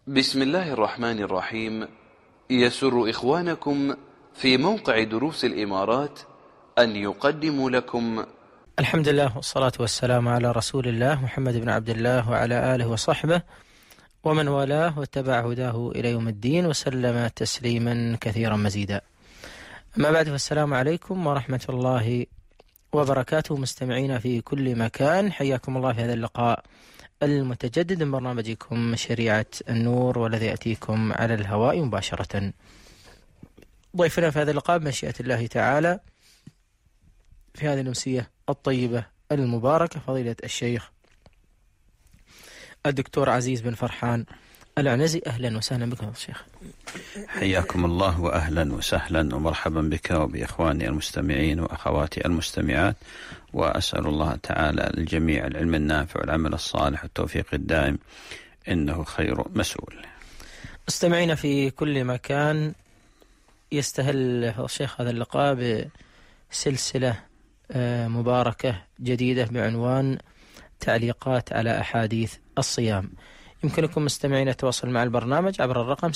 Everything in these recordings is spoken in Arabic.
بسم الله الرحمن الرحيم. يسر إخوانكم في موقع دروس الإمارات أن يقدموا لكم الحمد لله والصلاة والسلام على رسول الله محمد بن عبد الله وعلى آله وصحبه ومن والاه واتبع هداه إلى يوم الدين وسلم تسليما كثيرا مزيدا. أما بعد، فالسلام عليكم ورحمة الله وبركاته مستمعين في كل مكان، حياكم الله في هذا اللقاء المتجدد من برنامجكم شريعة النور، والذي يأتيكم على الهواء مباشرة. ضيفنا في هذا اللقاء بمشيئة الله تعالى في هذه الأمسية الطيبة المباركة فضيلة الشيخ الدكتور عزيز بن فرحان العنزي. أهلا وسهلا بكم الشيخ. حياكم الله وأهلا وسهلا ومرحبا بك وبإخواني المستمعين وأخواتي المستمعات، وأسأل الله تعالى الجميع العلم النافع والعمل الصالح والتوفيق الدائم، إنه خير مسؤول. مستمعين في كل مكان، يستهل الشيخ هذا اللقاء بسلسلة مباركة جديدة بعنوان تعليقات على أحاديث الصيام. يمكنكم مستمعين التواصل مع البرنامج عبر الرقم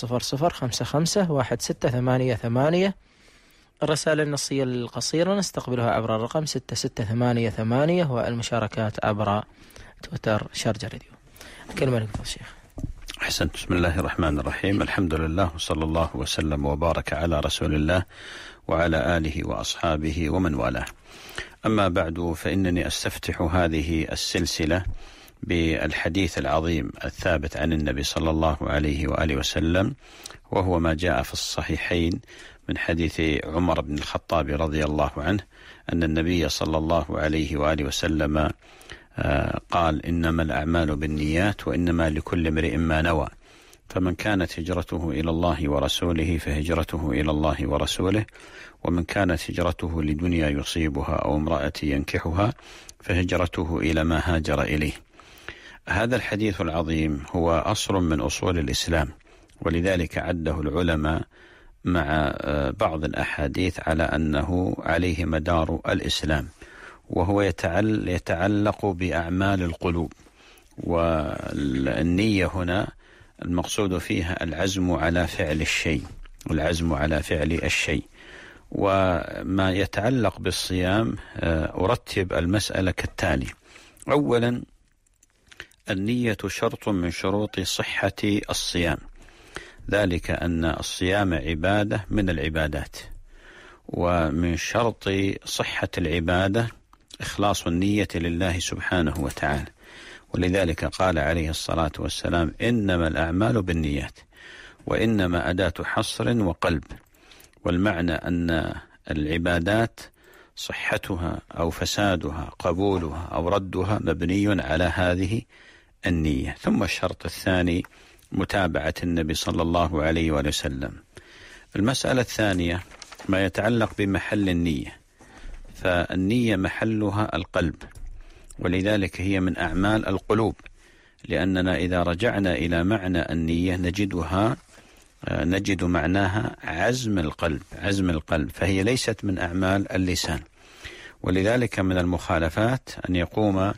600551688. الرسائل النصية القصيرة نستقبلها عبر الرقم 6688، والمشاركات عبر تويتر شارجة راديو. الكلمة لكم الشيخ. أحسنت. بسم الله الرحمن الرحيم. الحمد لله وصلى الله وسلم وبارك على رسول الله وعلى آله وأصحابه ومن والاه. أما بعد، فإنني أستفتح هذه السلسلة بالحديث العظيم الثابت عن النبي صلى الله عليه وآله وسلم، وهو ما جاء في الصحيحين من حديث عمر بن الخطاب رضي الله عنه أن النبي صلى الله عليه وآله وسلم قال: إنما الأعمال بالنيات وإنما لكل امرئ ما نوى، فمن كانت هجرته إلى الله ورسوله فهجرته إلى الله ورسوله، ومن كانت هجرته لدنيا يصيبها أو امرأة ينكحها فهجرته إلى ما هاجر إليه. هذا الحديث العظيم هو أصل من أصول الإسلام، ولذلك عده العلماء مع بعض الأحاديث على أنه عليه مدار الإسلام، وهو يتعلق بأعمال القلوب. والنية هنا المقصود فيها العزم على فعل الشيء، والعزم على فعل الشيء. وما يتعلق بالصيام أرتب المسألة كالتالي: أولا، النية شرط من شروط صحة الصيام، ذلك أن الصيام عبادة من العبادات، ومن شرط صحة العبادة إخلاص النية لله سبحانه وتعالى، ولذلك قال عليه الصلاة والسلام: إنما الأعمال بالنيات، وإنما أداة حصر وقلب. والمعنى أن العبادات صحتها أو فسادها، قبولها أو ردها، مبني على هذه النية. ثم الشرط الثاني متابعة النبي صلى الله عليه وسلم. المسألة الثانية ما يتعلق بمحل النية، فالنية محلها القلب، ولذلك هي من أعمال القلوب، لأننا إذا رجعنا إلى معنى النية نجد معناها عزم القلب، فهي ليست من أعمال اللسان. ولذلك من المخالفات أن يقوم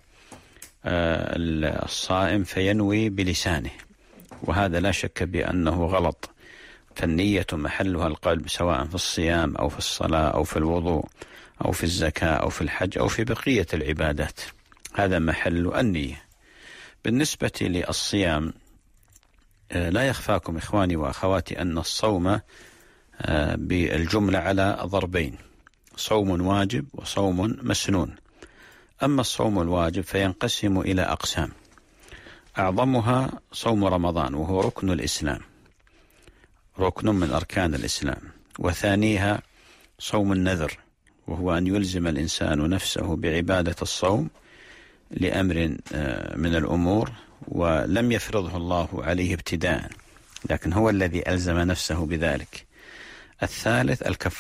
الصائم فينوي بلسانه، وهذا لا شك بأنه غلط. فالنية محلها القلب، سواء في الصيام أو في الصلاة أو في الوضوء أو في الزكاة أو في الحج أو في بقية العبادات، هذا محل النية. بالنسبة للصيام، لا يخفاكم إخواني وأخواتي أن الصوم بالجملة على ضربين: صوم واجب وصوم مسنون. أما الصوم الواجب فينقسم إلى أقسام، أعظمها صوم رمضان، وهو ركن الإسلام، ركن من أركان الإسلام. وثانيها صوم النذر، وهو أن يلزم الإنسان نفسه بعبادة الصوم لأمر من الأمور ولم يفرضه الله عليه ابتداء، لكن هو الذي ألزم نفسه بذلك. الثالث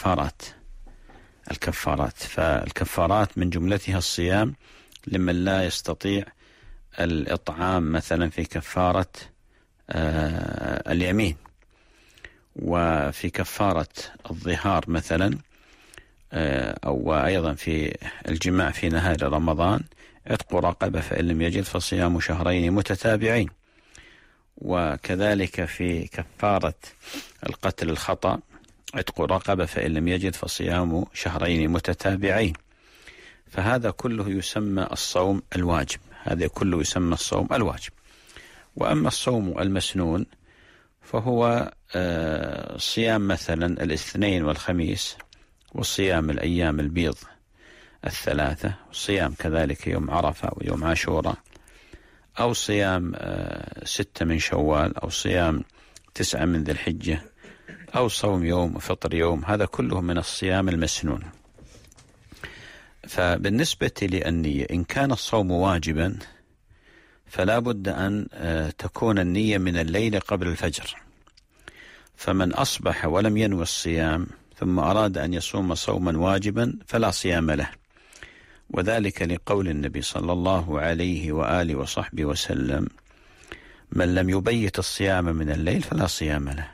الكفارات، فالكفارات من جملتها الصيام لمن لا يستطيع الإطعام، مثلا في كفارة اليمين، وفي كفارة الظهار مثلا، أو أيضا في الجماع في نهار رمضان عتق رقبة، فإن لم يجد فصيام شهرين متتابعين. وكذلك في كفارة القتل الخطأ عتق رقبة، فإن لم يجد فصيام شهرين متتابعين. فهذا كله يسمى الصوم الواجب، هذا كله يسمى الصوم الواجب. وأما الصوم المسنون فهو صيام مثلا الاثنين والخميس، وصيام الأيام البيض الثلاثة، وصيام كذلك يوم عرفة ويوم عاشوراء، أو صيام 6 من شوال، أو صيام 9 من ذي الحجة، أو صوم يوم وفطر يوم. هذا كله من الصيام المسنون. فبالنسبة للنية، إن كان الصوم واجبا فلا بد أن تكون النية من الليل قبل الفجر. فمن أصبح ولم ينوي الصيام ثم أراد أن يصوم صوما واجبا فلا صيام له، وذلك لقول النبي صلى الله عليه وآله وصحبه وسلم: من لم يبيت الصيام من الليل فلا صيام له.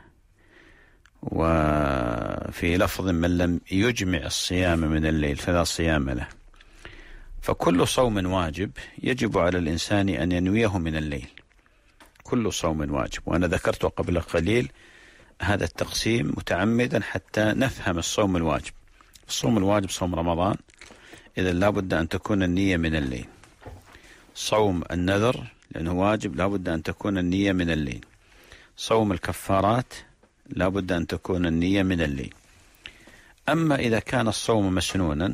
وفي لفظ: من لم يجمع الصيام من الليل فلا صيام له. فكل صوم واجب يجب على الإنسان أن ينويه من الليل، كل صوم واجب. وأنا ذكرت قبل قليل هذا التقسيم متعمدا حتى نفهم الصوم الواجب. الصوم الواجب صوم رمضان، إذن لا بد أن تكون النية من الليل. صوم النذر لأنه واجب لا بد أن تكون النية من الليل. صوم الكفارات لا بد أن تكون النية من الليل. أما إذا كان الصوم مسنونا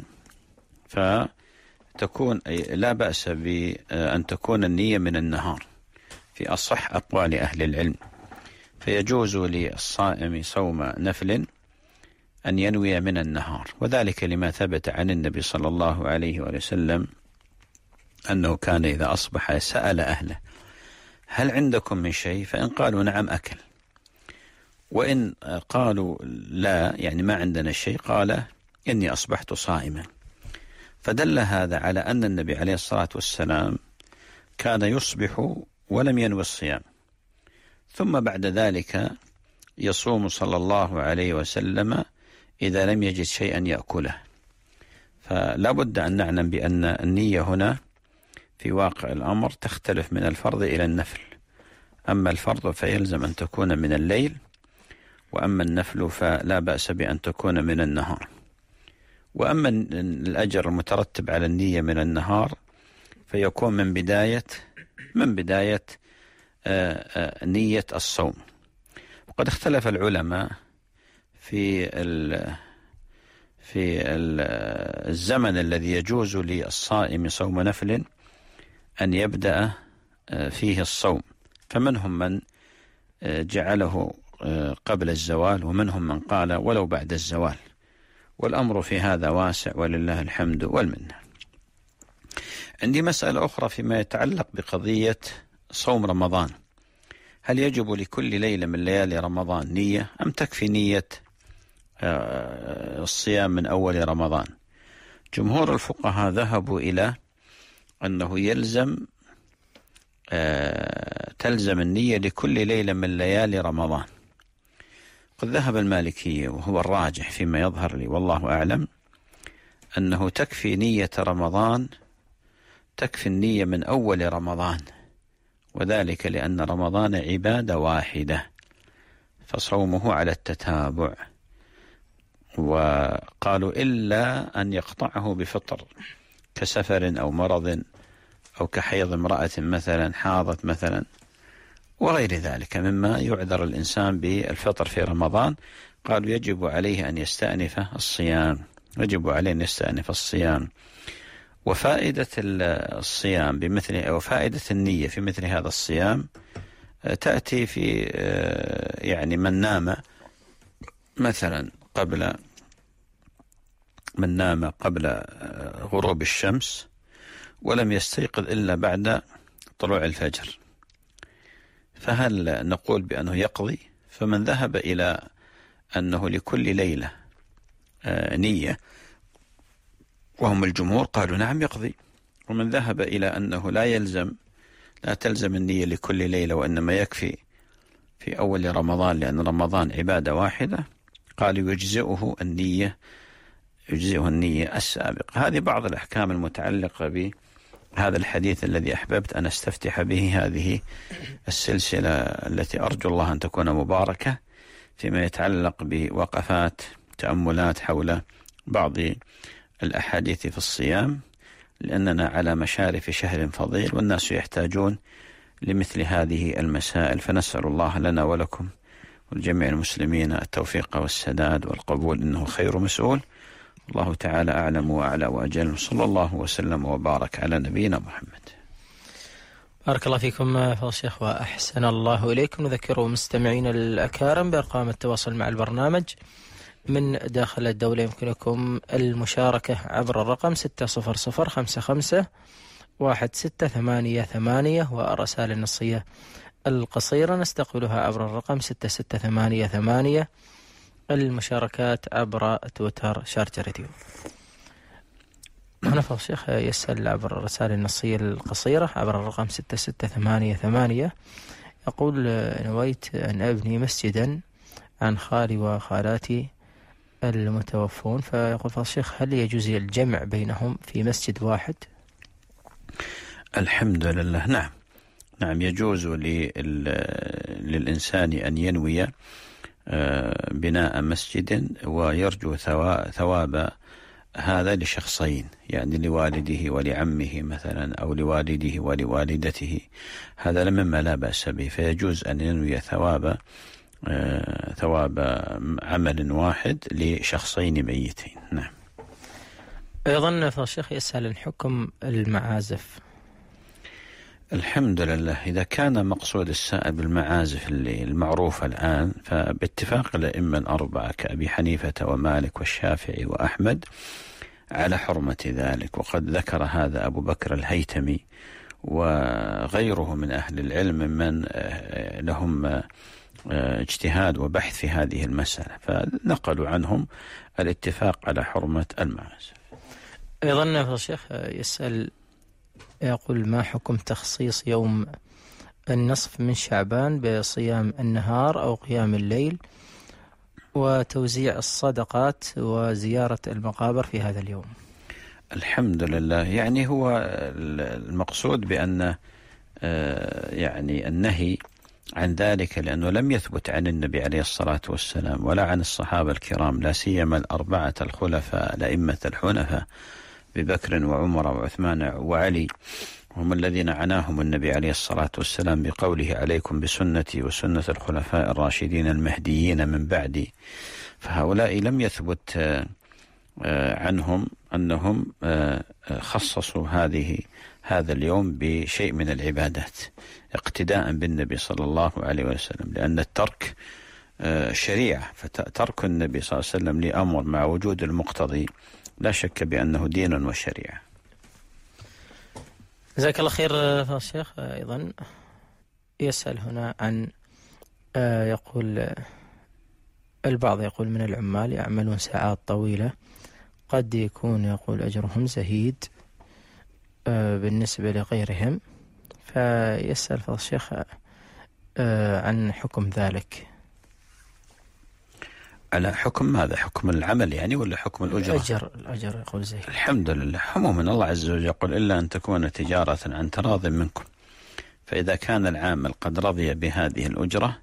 فتكون لا بأس بأن تكون النية من النهار في أصح أقوال أهل العلم. فيجوز للصائم صوم نفل أن ينوي من النهار، وذلك لما ثبت عن النبي صلى الله عليه وسلم أنه كان إذا أصبح سأل أهله: هل عندكم من شيء؟ فإن قالوا نعم أكل، وإن قالوا لا، يعني ما عندنا شيء، قال: إني أصبحت صائما. فدل هذا على أن النبي عليه الصلاة والسلام كان يصبح ولم ينوي الصيام، ثم بعد ذلك يصوم صلى الله عليه وسلم إذا لم يجد شيئا يأكله. فلا بد أن نعلم بأن النية هنا في واقع الأمر تختلف من الفرض إلى النفل. أما الفرض فيلزم أن تكون من الليل، وأما النفل فلا بأس بأن تكون من النهار. وأما الأجر المترتب على النية من النهار فيكون من بداية نية الصوم. وقد اختلف العلماء في الزمن الذي يجوز للصائم صوم نفل أن يبدأ فيه الصوم، فمنهم من جعله قبل الزوال، ومنهم من قال ولو بعد الزوال، والأمر في هذا واسع ولله الحمد والمنة. عندي مسألة أخرى فيما يتعلق بقضية صوم رمضان: هل يجب لكل ليلة من ليالي رمضان نية، أم تكفي نية الصيام من أول رمضان؟ جمهور الفقهاء ذهبوا إلى أنه تلزم النية لكل ليلة من ليالي رمضان. قد ذهب المالكية، وهو الراجح فيما يظهر لي والله أعلم، أنه تكفي نية رمضان، تكفي النية من أول رمضان، وذلك لأن رمضان عبادة واحدة فصومه على التتابع. وقالوا إلا أن يقطعه بفطر كسفر أو مرض أو كحيض امرأة مثلا حاضت مثلا وغير ذلك مما يعذر الإنسان بالفطر في رمضان. قالوا يجب عليه أن يستأنف الصيام، يجب عليه أن يستأنف الصيام. وفائدة الصيام بمثل، أو فائدة النية في مثل هذا الصيام تأتي في يعني من نام مثلا قبل غروب الشمس ولم يستيقظ إلا بعد طلوع الفجر، فهل نقول بأنه يقضي؟ فمن ذهب إلى أنه لكل ليلة نية وهم الجمهور قالوا نعم يقضي. ومن ذهب إلى أنه لا تلزم النية لكل ليلة، وإنما يكفي في أول رمضان لأن رمضان عبادة واحدة، قالوا يجزئه النية السابقة. هذه بعض الأحكام المتعلقة هذا الحديث الذي أحببت أن أستفتح به هذه السلسلة التي أرجو الله أن تكون مباركة فيما يتعلق بوقفات تأملات حول بعض الأحاديث في الصيام، لأننا على مشارف شهر فضيل والناس يحتاجون لمثل هذه المسائل، فنسأل الله لنا ولكم والجميع المسلمين التوفيق والسداد والقبول، إنه خير مسؤول. الله تعالى أعلم وأعلى وأجل، صلى الله وسلم وبارك على نبينا محمد. بارك الله فيكم فضل الشيخ وأحسن الله إليكم. نذكر مستمعين الأكارم بأرقام التواصل مع البرنامج من داخل الدولة. يمكنكم المشاركة عبر الرقم 600551688 والرسائل النصية القصيرة نستقبلها عبر الرقم 6688. المشاركات عبر تويتر شارجة راديو. هنا فضل الشيخ يسأل عبر الرسائل النصية القصيرة عبر الرقم 6688، يقول: نويت أن أبني مسجدا عن خالي وخالاتي المتوفون، فيقول فضل الشيخ: هل يجوز الجمع بينهم في مسجد واحد؟ الحمد لله، نعم يجوز للإنسان أن ينوي بناء مسجد ويرجو ثواب هذا لشخصين، يعني لوالده ولعمه مثلا، أو لوالده ولوالدته، هذا مما لا بأس به، فيجوز أن ينوي ثواب عمل واحد لشخصين ميتين. نعم. أيضا فضل الشيخ يسأل عن حكم المعازف. الحمد لله، إذا كان مقصود السائل بالمعازف المعروفة الآن، فباتفاق الأئمة الأربعة كأبي حنيفة ومالك والشافعي وأحمد على حرمة ذلك، وقد ذكر هذا أبو بكر الهيتمي وغيره من أهل العلم من لهم اجتهاد وبحث في هذه المسألة، فنقلوا عنهم الاتفاق على حرمة المعازف. أيضا فضل الشيخ يسأل، يقول: ما حكم تخصيص يوم النصف من شعبان بصيام النهار أو قيام الليل وتوزيع الصدقات وزيارة المقابر في هذا اليوم؟ الحمد لله، يعني هو المقصود بأن يعني النهي عن ذلك لأنه لم يثبت عن النبي عليه الصلاة والسلام ولا عن الصحابة الكرام، لا سيما الأربعة الخلفاء الأئمة الحنفاء ببكر وعمر وعثمان وعلي، هم الذين عناهم النبي عليه الصلاة والسلام بقوله: عليكم بسنتي وسنة الخلفاء الراشدين المهديين من بعدي. فهؤلاء لم يثبت عنهم أنهم خصصوا هذا اليوم بشيء من العبادات اقتداء بالنبي صلى الله عليه وسلم، لأن الترك شريعة، فترك النبي صلى الله عليه وسلم لأمر مع وجود المقتضي لا شك بأنه دين وشريعة. جزاك الله خير فضل الشيخ. أيضا يسأل هنا عن يقول: البعض يقول من العمال يعملون ساعات طويلة، قد يكون يقول أجرهم زهيد بالنسبة لغيرهم، فيسأل فضل الشيخ عن حكم ذلك. على حكم ماذا؟ حكم العمل يعني ولا حكم الأجرة؟ الأجر يقول زهيد. الحمد لله، عموما الله عز وجل يقول: إلا أن تكون تجارة عن تراض منكم، فإذا كان العامل قد رضي بهذه الأجرة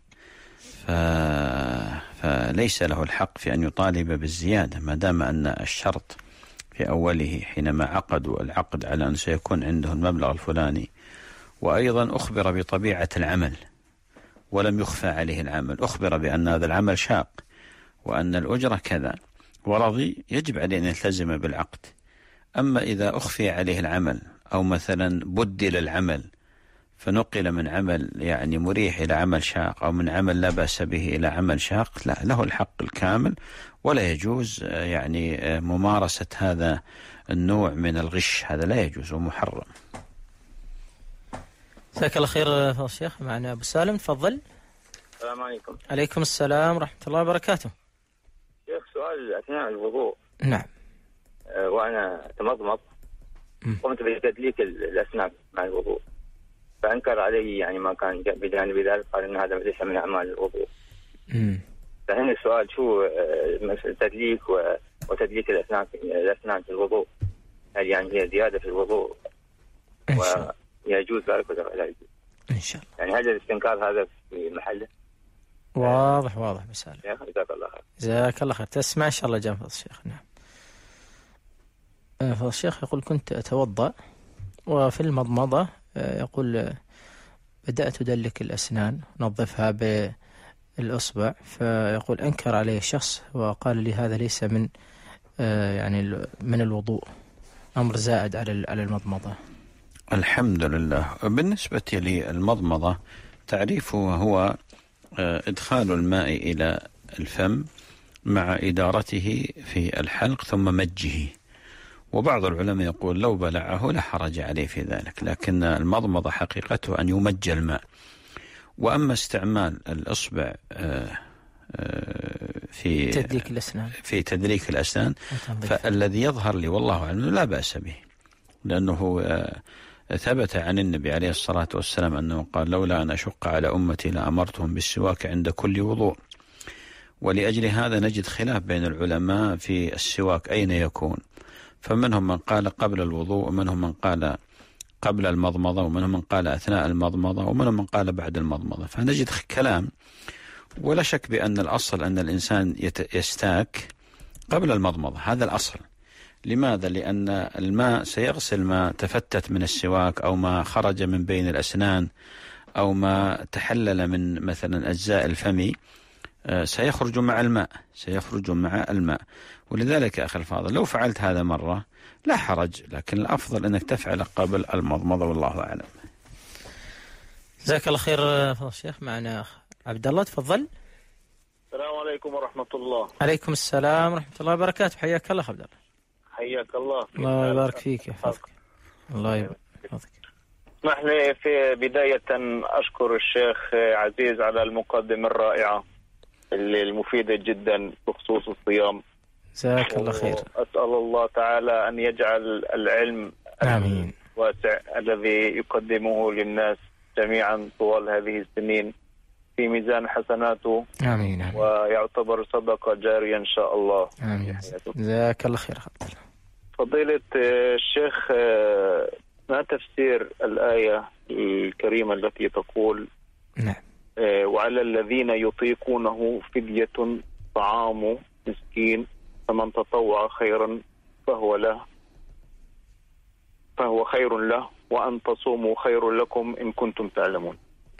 فليس له الحق في أن يطالب بالزيادة، ما دام أن الشرط في أوله حينما عقدوا العقد على أن سيكون عنده المبلغ الفلاني، وأيضا أخبر بطبيعة العمل ولم يخفى عليه العمل، أخبر بأن هذا العمل شاق وأن الأجرة كذا ورضي، يجب عليه أن يلتزم بالعقد. أما إذا أخفي عليه العمل أو مثلا بدل العمل فنقل من عمل يعني مريح إلى عمل شاق، أو من عمل لا بأس به إلى عمل شاق، لا، له الحق الكامل، ولا يجوز يعني ممارسة هذا النوع من الغش، هذا لا يجوز ومحرم. جزاك الله خير فضل الشيخ. معنا أبو سالم، تفضل. السلام عليكم. عليكم السلام ورحمة الله وبركاته. شيخ، سؤال أثناء الوضوء. نعم. وأنا تمضمض قمت بتدليك الأسنان مع الوضوء، فأنكر علي يعني ما كان بجانب ذلك، قال إن هذا ليس من أعمال الوضوء. فهنا السؤال: شو التدليك وتدليك الأسنان في الوضوء؟ هل يعني هي زيادة في الوضوء ويجوز ذلك ولا لا يجوز إن شاء الله. يعني هذا الاستنكار هذا في محله واضح مثال. جزاك الله خير. جزاك الله خير. تسمع إن شاء الله جنب الشيخ. نعم. فضل الشيخ يقول كنت أتوضأ وفي المضمضة يقول بدأت أدلك الأسنان نظفها بالأصبع، فيقول أنكر عليه شخص وقال لي هذا ليس من من الوضوء، أمر زائد على المضمضة. الحمد لله. بالنسبة للمضمضة تعريفه هو إدخال الماء إلى الفم مع إدارته في الحلق ثم مجه، وبعض العلماء يقول لو بلعه لا حرج عليه في ذلك، لكن المضمضة حقيقته أن يمج الماء. وأما استعمال الإصبع في تدليك الأسنان فالذي يظهر لي والله أعلم لا بأس به، لأنه ثبت عن النبي عليه الصلاة والسلام أنه قال لولا أن أشق على أمتي لأمرتهم بالسواك عند كل وضوء. ولأجل هذا نجد خلاف بين العلماء في السواك أين يكون، فمنهم من قال قبل الوضوء، ومنهم من قال قبل المضمضة، ومنهم من قال أثناء المضمضة، ومنهم من قال بعد المضمضة. فنجد كلام، ولا شك بأن الأصل أن الإنسان يستاك قبل المضمضة، هذا الأصل. لماذا؟ لأن الماء سيغسل ما تفتت من السواك أو ما خرج من بين الأسنان أو ما تحلل من مثلا أجزاء الفم، سيخرج مع الماء. ولذلك يا أخي الفاضل لو فعلت هذا مرة لا حرج، لكن الأفضل أنك تفعل قبل المضمضة والله أعلم. جزاك الله خير فضل الشيخ. معنا عبد الله، تفضل. السلام عليكم ورحمة الله. عليكم السلام ورحمة الله وبركاته. حياك الله عبد الله. حياك الله. الله يبارك فيك يحفظك. الله يحفظك. اسمح لي في بداية أشكر الشيخ عزيز على المقدمة الرائعة المفيدة جدا بخصوص الصيام. جزاك الله خير. أسأل الله تعالى أن يجعل العلم آمين الواسع الذي يقدمه للناس جميعا طوال هذه السنين في ميزان حسناته. آمين. ويعتبر صدقة جارية إن شاء الله. آمين. جزاك الله خير. فضيلة الشيخ، ما تفسير الآية الكريمة التي تقول نعم وعلى الذين يطيقونه فدية طعام مسكين فمن تطوع خيرا فهو خير له وأن تصوموا خير لكم إن كنتم تعلمون.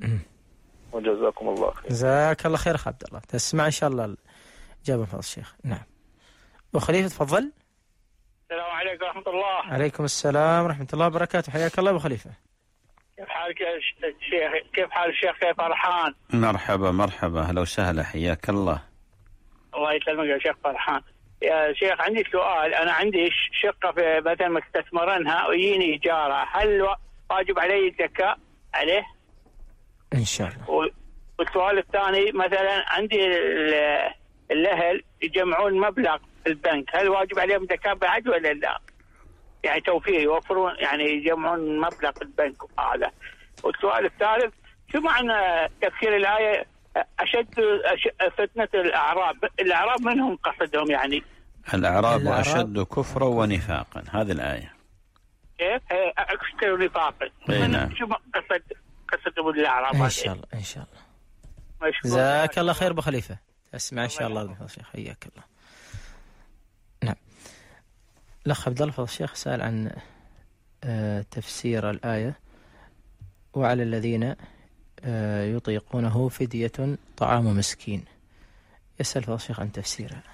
وجزاكم الله خير. جزاك الله خير عبد الله. تسمع إن شاء الله الإجابة فضل الشيخ. نعم. وخليفة تفضل. السلام عليكم ورحمة الله. عليكم السلام ورحمة الله وبركاته. حياك الله أبو خليفة. كيف حالك يا شيخ؟ كيف حال الشيخ؟ كيف فرحان؟ مرحبا أهلا وسهلا، حياك الله. الله يسلمك يا شيخ فرحان. يا شيخ عندي سؤال، أنا عندي شقة في مثلا مستثمرنها ويجيني إيجارها، هل واجب علي الزكاة عليه؟ إن شاء الله. والسؤال الثاني، مثلا عندي الأهل يجمعون مبلغ في البنك، هل واجب عليهم زكاة بعد ولا لا؟ يعني توفير يوفرون، يعني يجمعون مبلغ في البنك هذا. والسؤال الثالث، شو معنى تفسير الآية أشد فتنة الأعراب منهم قصدهم يعني؟ الأعراب أشد كفرا ونفاقا، هذه الآية. كيف؟ أكثر نفاقا. نعم. شو قصدهم الأعراب؟ إن شاء الله. جزاك الله خير بخليفة. اسمع إن شاء الله يا شيخ. حياك الله. نعم. الأخ عبد الله فضل الشيخ سأل عن تفسير الآية وعلى الذين يطيقونه فدية طعام مسكين. يسأل فضل الشيخ عن تفسيرها.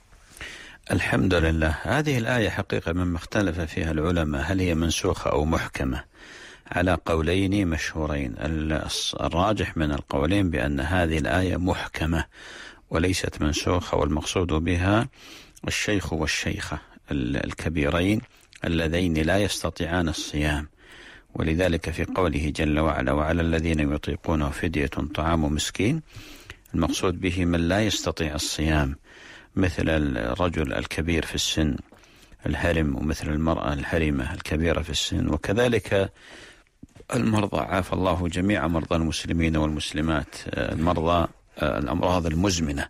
الحمد لله. هذه الآية حقيقة مما اختلف فيها العلماء هل هي منسوخة أو محكمة، على قولين مشهورين. الراجح من القولين بأن هذه الآية محكمة وليست منسوخة، والمقصود بها الشيخ والشيخة الكبيرين اللذين لا يستطيعان الصيام، ولذلك في قوله جل وعلا وعلى الذين يطيقونه فدية طعام مسكين، المقصود به من لا يستطيع الصيام، مثل الرجل الكبير في السن الهرم، ومثل المرأة الهرمة الكبيرة في السن، وكذلك المرضى، عافى الله جميع مرضى المسلمين والمسلمات، المرضى الأمراض المزمنة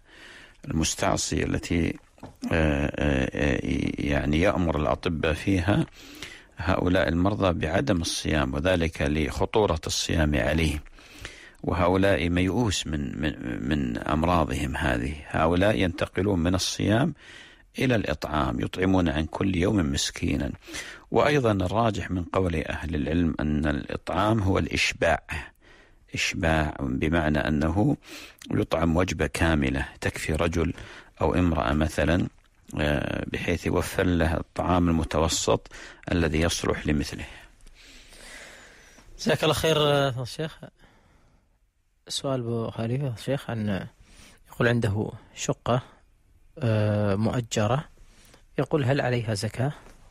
المستعصية التي يعني يأمر الأطباء فيها هؤلاء المرضى بعدم الصيام، وذلك لخطورة الصيام عليهم، وهؤلاء ميؤوس من أمراضهم هذه. هؤلاء ينتقلون من الصيام إلى الإطعام، يطعمون عن كل يوم مسكينا. وأيضا الراجح من قول أهل العلم أن الإطعام هو الإشباع، إشباع بمعنى أنه يطعم وجبة كاملة تكفي رجل أو امرأة مثلا، بحيث يوفر له الطعام المتوسط الذي يصلح لمثله. جزاك الله خير الشيخ. سؤال أبو خليفة الشيخ، أن يقول عنده شقة مؤجرة، يقول هل عليها زكاة؟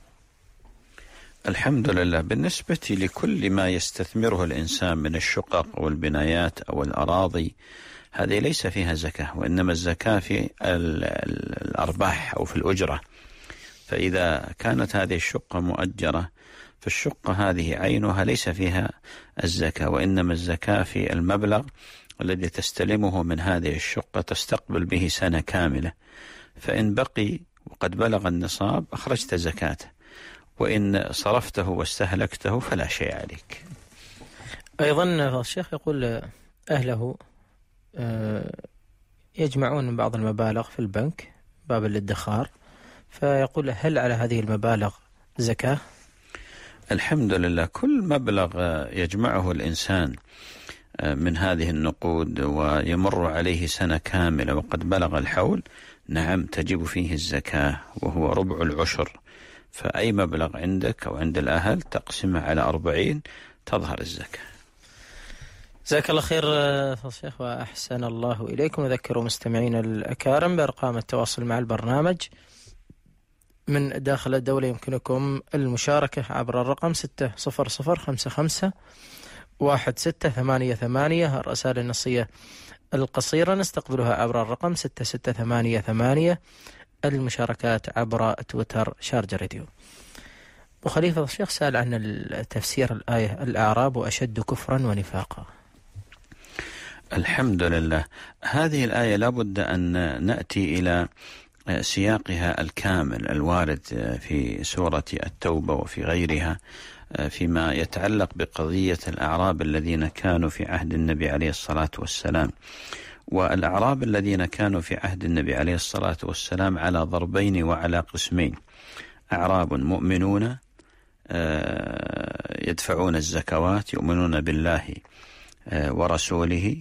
الحمد لله، بالنسبة لكل ما يستثمره الإنسان من الشقق أو البنايات أو الأراضي هذه ليس فيها زكاة، وإنما الزكاة في الأرباح أو في الأجرة. فإذا كانت هذه الشقة مؤجرة فالشقة هذه عينها ليس فيها الزكاة، وإنما الزكاة في المبلغ الذي تستلمه من هذه الشقة، تستقبل به سنة كاملة، فإن بقي وقد بلغ النصاب أخرجت زكاته، وإن صرفته واستهلكته فلا شيء عليك. أيضا الشيخ يقول أهله يجمعون بعض المبالغ في البنك باب الادخار، فيقول هل على هذه المبالغ زكاة؟ الحمد لله، كل مبلغ يجمعه الإنسان من هذه النقود ويمر عليه سنة كاملة وقد بلغ الحول، نعم تجب فيه الزكاة، وهو ربع العشر. فأي مبلغ عندك أو عند الأهل تقسمه على 40 تظهر الزكاة. جزاك الله خير شيخ وأحسن الله إليكم. نذكر مستمعين الأكارم بأرقام التواصل مع البرنامج من داخل الدولة. يمكنكم المشاركة عبر الرقم 600551688. الرسائل النصية القصيرة نستقبلها عبر الرقم 6688. المشاركات عبر تويتر شارجة راديو. وخليفة الشيخ سأل عن تفسير الآية الأعراب أشد كفرا ونفاقا. الحمد لله، هذه الآية لابد أن نأتي إلى سياقها الكامل الوارد في سورة التوبة وفي غيرها فيما يتعلق بقضية الأعراب الذين كانوا في عهد النبي عليه الصلاة والسلام. والأعراب الذين كانوا في عهد النبي عليه الصلاة والسلام على ضربين وعلى قسمين: أعراب مؤمنون يدفعون الزكوات، يؤمنون بالله ورسوله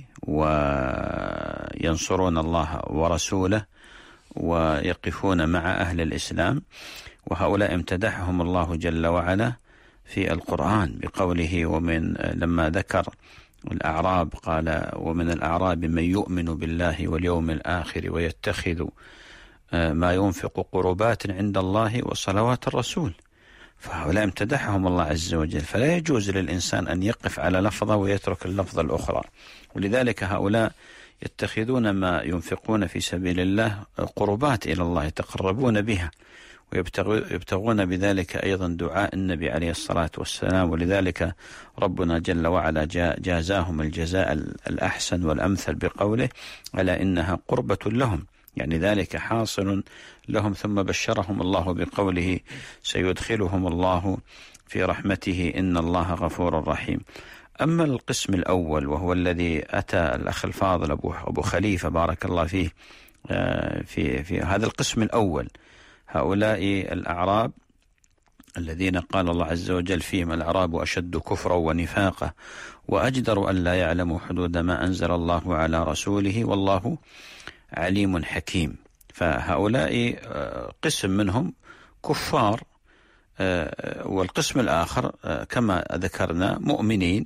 وينصرون الله ورسوله ويقفون مع أهل الإسلام، وهؤلاء امتدحهم الله جل وعلا في القرآن بقوله لما ذكر الأعراب قال: ومن الأعراب من يؤمن بالله واليوم الآخر ويتخذ ما ينفق قربات عند الله وصلوات الرسول. فهؤلاء امتدحهم الله عز وجل، فلا يجوز للإنسان أن يقف على لفظة ويترك اللفظة الأخرى. ولذلك هؤلاء يتخذون ما ينفقون في سبيل الله قربات إلى الله يتقربون بها، ويبتغون بذلك أيضا دعاء النبي عليه الصلاة والسلام. ولذلك ربنا جل وعلا جازاهم الجزاء الأحسن والأمثل بقوله: ألا إنها قربة لهم، يعني ذلك حاصل لهم. ثم بشرهم الله بقوله: سيدخلهم الله في رحمته إن الله غفور رحيم. أما القسم الأول وهو الذي أتى الأخ الفاضل أبو خليفة بارك الله فيه في هذا القسم الأول، هؤلاء الأعراب الذين قال الله عز وجل فيهم: الأعراب أشد كفرا ونفاقا وأجدر أن لا يعلموا حدود ما أنزل الله على رسوله والله عليم حكيم. فهؤلاء قسم منهم كفار، والقسم الآخر كما ذكرنا مؤمنين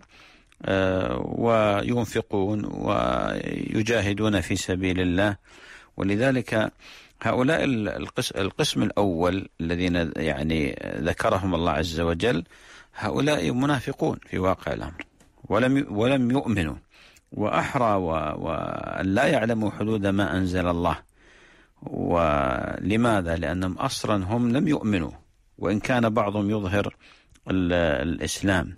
وينفقون ويجاهدون في سبيل الله. ولذلك هؤلاء القسم الأول الذين يعني ذكرهم الله عز وجل هؤلاء منافقون في واقع الأمر ولم يؤمنوا، وأحرى وأن لا يعلموا حدود ما أنزل الله. ولماذا؟ لأنهم أصلا هم لم يؤمنوا، وإن كان بعضهم يظهر الإسلام.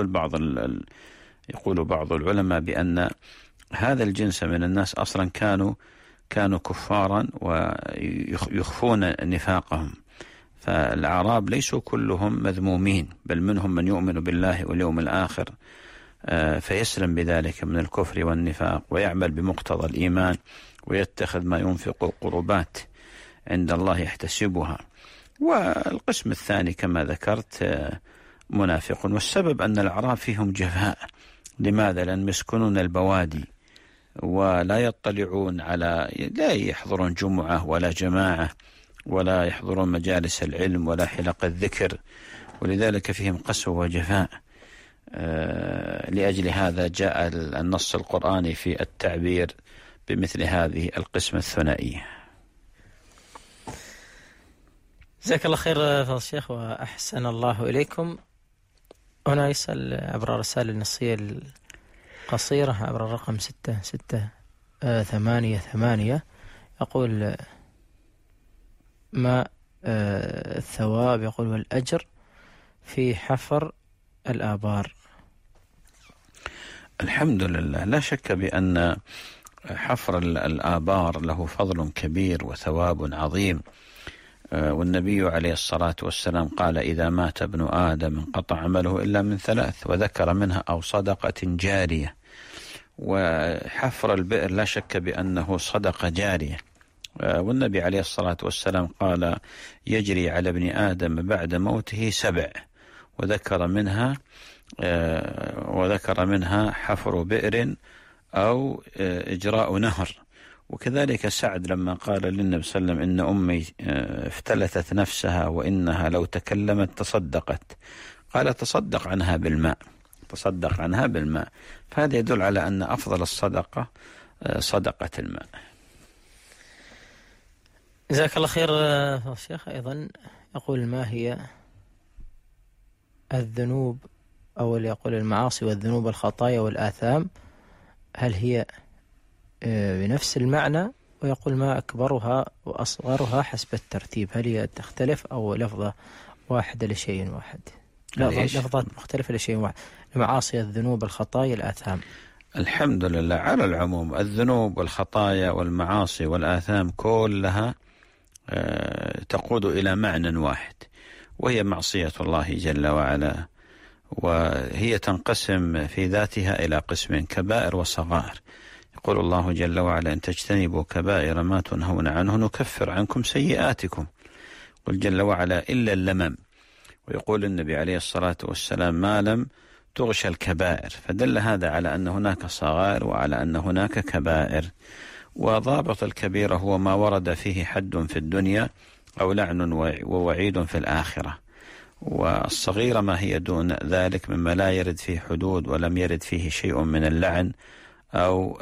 يقول بعض العلماء بأن هذا الجنس من الناس أصلا كانوا كفارا ويخفون نفاقهم، فالأعراب ليسوا كلهم مذمومين، بل منهم من يؤمن بالله واليوم الآخر فيسلم بذلك من الكفر والنفاق ويعمل بمقتضى الإيمان ويتخذ ما ينفق قربات عند الله يحتسبها. والقسم الثاني كما ذكرت منافق. والسبب أن الأعراب فيهم جفاء. لماذا؟ لأن يسكنون البوادي ولا يطلعون لا يحضرون جمعة ولا جماعة ولا يحضرون مجالس العلم ولا حلق الذكر، ولذلك فيهم قسوة وجفاء. لأجل هذا جاء النص القرآني في التعبير بمثل هذه القسمة الثنائية. جزاك الله خير فضل الشيخ وأحسن الله إليكم. هنا يسأل عبر الرسالة النصية القصيرة عبر الرقم 6688 يقول: ما الثواب يقول والأجر في حفر الآبار؟ الحمد لله، لا شك بأن حفر الآبار له فضل كبير وثواب عظيم. والنبي عليه الصلاة والسلام قال: إذا مات ابن آدم انقطع عمله إلا من ثلاث، وذكر منها أو صدقة جارية. وحفر البئر لا شك بأنه صدقة جارية. والنبي عليه الصلاة والسلام قال: يجري على ابن آدم بعد موته 7، وذكر منها حفر بئر أو إجراء نهر. وكذلك سعد لما قال للنبي صلى الله عليه وسلم: إن أمي افتلتت نفسها وإنها لو تكلمت تصدقت، قال: تصدق عنها بالماء. فهذا يدل على أن أفضل الصدقة صدقة الماء. جزاك الله خير الشيخ. أيضا يقول: ما هي الذنوب أو يقول المعاصي والذنوب والخطايا والآثام، هل هي بنفس المعنى؟ ويقول: ما أكبرها وأصغرها حسب الترتيب، هل هي تختلف أو لفظة واحدة لشيء واحد؟ لفظات مختلفة لشيء واحد، المعاصي الذنوب الخطايا الآثام. الحمد لله. على العموم الذنوب والخطايا والمعاصي والآثام كلها تقود إلى معنى واحد، وهي معصية الله جل وعلا. وهي تنقسم في ذاتها إلى قسمين: كبائر وصغائر. يقول الله جل وعلا: إن تجتنبوا كبائر ما تنهون عنه نكفر عنكم سيئاتكم. قل جل وعلا: إلا اللمم. ويقول النبي عليه الصلاة والسلام: ما لم تغشى الكبائر. فدل هذا على أن هناك صغائر وعلى أن هناك كبائر. وضابط الكبيرة هو ما ورد فيه حد في الدنيا أو لعن ووعيد في الآخرة. والصغيرة ما هي دون ذلك مما لا يرد فيه حدود ولم يرد فيه شيء من اللعن أو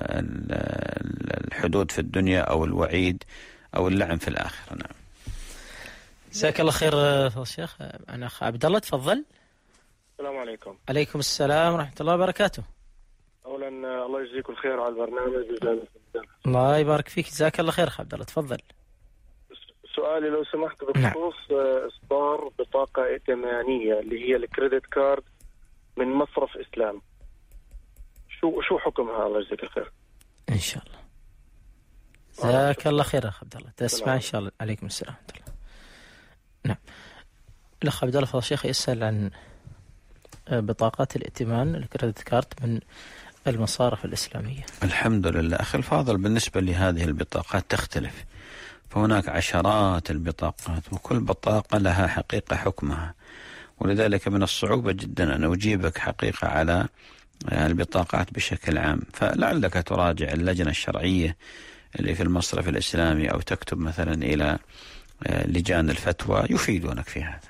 الحدود في الدنيا أو الوعيد أو اللعن في الآخرة. نعم. جزاك الله خير فضل الشيخ. أنا أخ عبد الله، تفضل. السلام عليكم. عليكم السلام ورحمة الله وبركاته. أولا الله يجزيك الخير على البرنامج. الله يبارك فيك. جزاك الله خير عبد الله، تفضل. سؤالي لو سمحت بخصوص إصدار بطاقة ائتمانية اللي هي الكريدت كارد من مصرف إسلام، شو حكمها؟ الله يجزيك الخير. إن شاء الله. جزاك الله خير أخ عبد الله، تسمع إن شاء الله. عليكم السلام ورحمة الله. نعم. الأخ عبد الله فضل الشيخ يسأل عن بطاقات الائتمان الكريدت كارد من المصارف الإسلامية. الحمد لله. أخي الفاضل، بالنسبة لهذه البطاقات تختلف، فهناك عشرات البطاقات وكل بطاقة لها حقيقة حكمها، ولذلك من الصعوبة جدا أن أجيبك حقيقة على البطاقات بشكل عام. فلعلك تراجع اللجنة الشرعية اللي في المصرف الإسلامي أو تكتب مثلا إلى لجان الفتوى يفيدونك في هذا.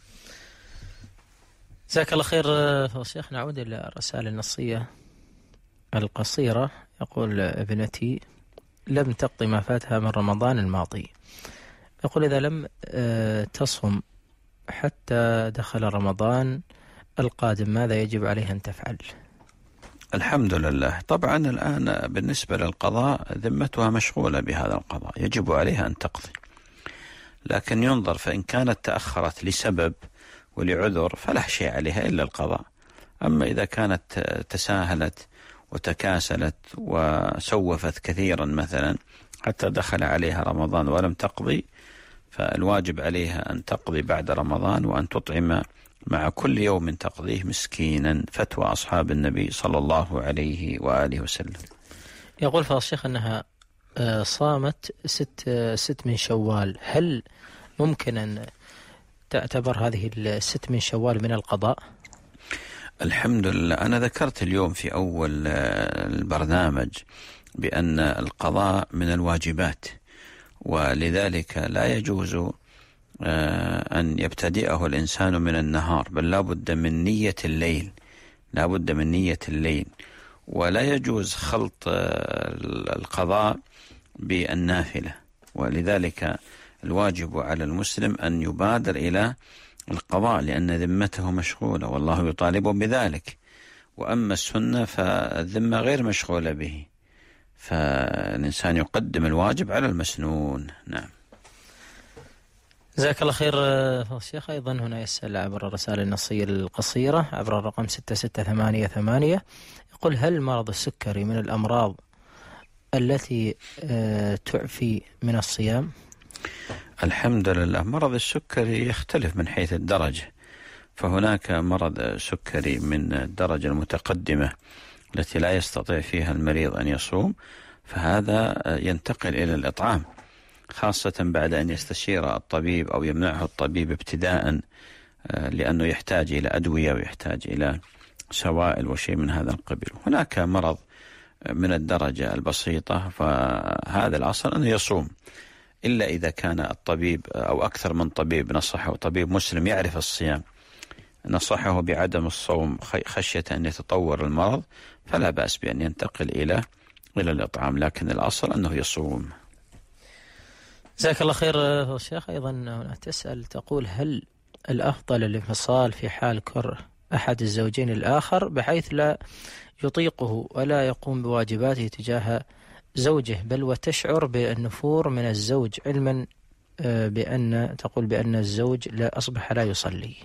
جزاك الله خير فضل الشيخ. نعود إلى الرسالة النصية القصيرة. يقول: ابنتي لم تقضي ما فاتها من رمضان الماضي. يقول: إذا لم تصم حتى دخل رمضان القادم ماذا يجب عليها أن تفعل؟ الحمد لله. طبعا الآن بالنسبة للقضاء ذمتها مشغولة بهذا القضاء، يجب عليها أن تقضي، لكن ينظر، فإن كانت تأخرت لسبب ولعذر فلا شيء عليها إلا القضاء. أما إذا كانت تساهلت وتكاسلت وسوفت كثيرا مثلا حتى دخل عليها رمضان ولم تقضي، فالواجب عليها أن تقضي بعد رمضان وأن تطعم مع كل يوم تقضيه مسكينا، فتوى أصحاب النبي صلى الله عليه وآله وسلم. يقول فضل الشيخ أنها صامت ست من شوال، هل ممكن أن تعتبر هذه الست من شوال من القضاء؟ الحمد لله. أنا ذكرت اليوم في أول البرنامج بأن القضاء من الواجبات، ولذلك لا يجوز أن يبتدئه الإنسان من النهار، بل لا بد من نية الليل، لا بد من نية الليل، ولا يجوز خلط القضاء بالنافلة. ولذلك الواجب على المسلم أن يبادر إلى القضاء لأن ذمته مشغولة والله يطالب بذلك. وأما السنة فالذمة غير مشغولة به، فالإنسان يقدم الواجب على المسنون. نعم. جزاك الله خير فضل الشيخ. أيضا هنا يسأل عبر الرسالة النصية القصيرة عبر الرقم 6688، يقول: هل مرض السكري من الأمراض التي تعفي من الصيام؟ الحمد لله. مرض السكري يختلف من حيث الدرجة، فهناك مرض سكري من الدرجة المتقدمة التي لا يستطيع فيها المريض أن يصوم، فهذا ينتقل إلى الإطعام، خاصة بعد أن يستشير الطبيب أو يمنعه الطبيب ابتداء، لأنه يحتاج إلى أدوية ويحتاج إلى سوائل وشيء من هذا القبيل. هناك مرض من الدرجة البسيطة، فهذا الأصل أنه يصوم، إلا إذا كان الطبيب أو أكثر من طبيب نصحه، طبيب مسلم يعرف الصيام نصحه بعدم الصوم خشية أن يتطور المرض، فلا بأس بأن ينتقل إلى الإطعام، لكن الأصل أنه يصوم. جزاك الله خير الشيخ. أيضا هنا تسأل تقول: هل الأفضل الانفصال في حال كره أحد الزوجين الآخر بحيث لا يطيقه ولا يقوم بواجباته تجاه زوجه، بل وتشعر بالنفور من الزوج، علما تقول بأن الزوج لا أصبح لا يصلي؟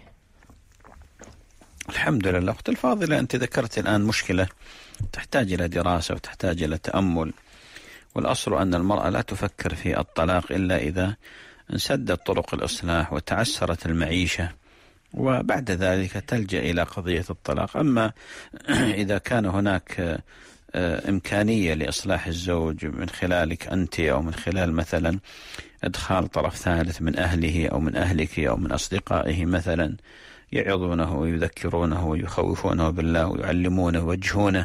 الحمد لله. أختي الفاضلة، أنت ذكرت الآن مشكلة تحتاج إلى دراسة وتحتاج إلى تأمل، والأصل أن المرأة لا تفكر في الطلاق إلا إذا انسدت طرق الإصلاح وتعسرت المعيشة، وبعد ذلك تلجأ إلى قضية الطلاق. أما إذا كان هناك إمكانية لإصلاح الزوج من خلالك أنت أو من خلال مثلا إدخال طرف ثالث من أهله أو من أهلك أو من أصدقائه مثلا يعظونه ويذكرونه ويخوفونه بالله ويعلمونه ويوجهونه،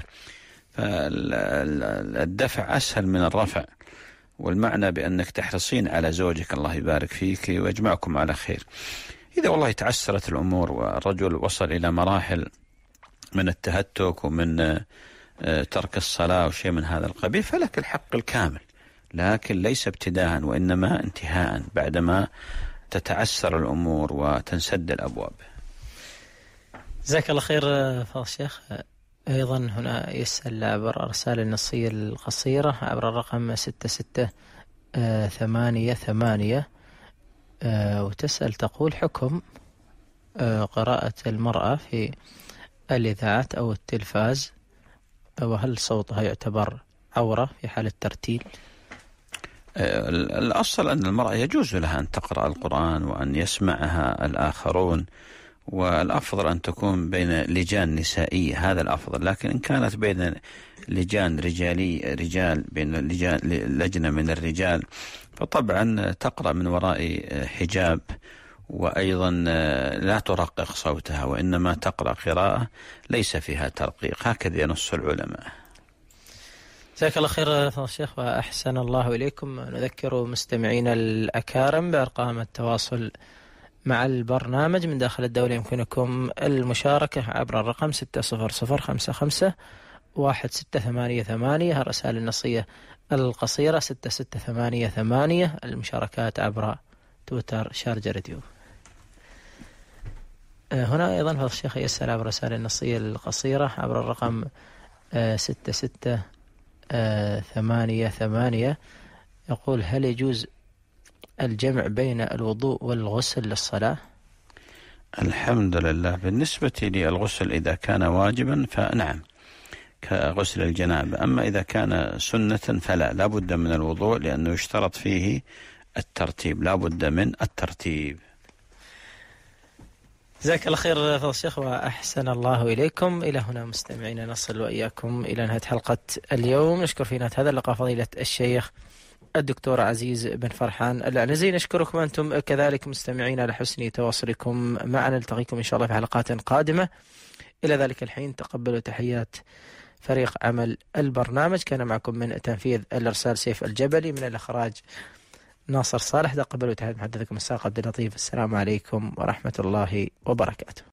فالدفع أسهل من الرفع، والمعنى بأنك تحرصين على زوجك الله يبارك فيك ويجمعكم على خير. إذا والله تعسرت الأمور والرجل وصل إلى مراحل من التهتك ومن ترك الصلاة وشيء من هذا القبيل، فلك الحق الكامل، لكن ليس ابتداء وإنما انتهاء بعدما تتعسر الأمور وتنسد الأبواب. جزاك الله خير فضل الشيخ. أيضا هنا يسأل عبر الرسالة النصية القصيرة عبر الرقم 6688، وتسأل تقول: حكم قراءة المرأة في الإذاعات أو التلفاز، وهل صوتها يعتبر عورة في حال الترتيل؟ الأصل أن المرأة يجوز لها أن تقرأ القرآن وأن يسمعها الآخرون، والأفضل أن تكون بين لجان نسائية، هذا الأفضل. لكن إن كانت بين لجان رجال بين لجنة من الرجال، فطبعا تقرأ من وراء حجاب، وأيضا لا ترقق صوتها، وإنما تقرأ قراءة ليس فيها ترقيق، هكذا ينص العلماء. جزاك الله خير فضل الشيخ وأحسن الله إليكم. نذكر مستمعين الأكارم بأرقام التواصل مع البرنامج من داخل الدولة، يمكنكم المشاركة عبر الرقم 600551688، الرسائل النصية القصيرة 6688، المشاركات عبر تويتر شارجة راديو. هنا أيضا فضل الشيخ يسأل عبر الرسائل النصية القصيرة عبر الرقم 6688، يقول: هل يجوز الجمع بين الوضوء والغسل للصلاة؟ الحمد لله. بالنسبة للغسل إذا كان واجبا فنعم كغسل الجنابة، أما إذا كان سنة فلا بد من الوضوء، لأنه يشترط فيه الترتيب، لا بد من الترتيب. جزاك الله خير فضل الشيخ وأحسن الله إليكم. إلى هنا مستمعين نصل وإياكم إلى نهاية حلقة اليوم. نشكر في نهاية هذا اللقاء فضيلة الشيخ الدكتور عزيز بن فرحان العنزي. نشكركم أنتم كذلك مستمعين على حسن تواصلكم معنا. نلتقيكم إن شاء الله في حلقات قادمة. إلى ذلك الحين تقبلوا تحيات فريق عمل البرنامج. كان معكم من تنفيذ الإرسال سيف الجبلي، من الإخراج ناصر صالح. تقبلوا تحيات محدثكم الساق عبد اللطيف. السلام عليكم ورحمة الله وبركاته.